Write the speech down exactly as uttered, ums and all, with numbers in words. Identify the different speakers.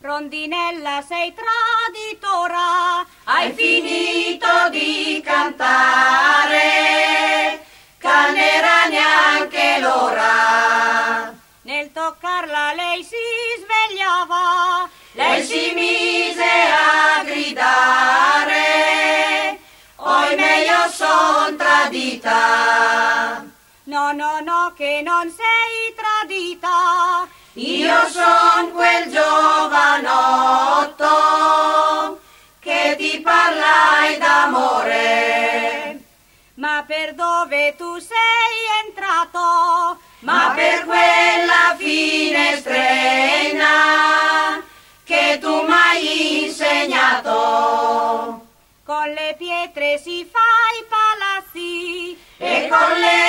Speaker 1: Rondinella sei traditora,
Speaker 2: hai finito di cantare, che n'era neanche l'ora.
Speaker 1: Nel toccarla lei si svegliava,
Speaker 2: lei si mise a gridare, oimè io son tradita.
Speaker 1: No, no, no, che non sei tradita,
Speaker 2: io son quel giovanotto che ti parlai d'amore.
Speaker 1: Ma per dove tu sei entrato?
Speaker 2: Ma per quella finestrina che tu m'hai insegnato.
Speaker 1: Con le pietre si fa i palazzi
Speaker 2: e con le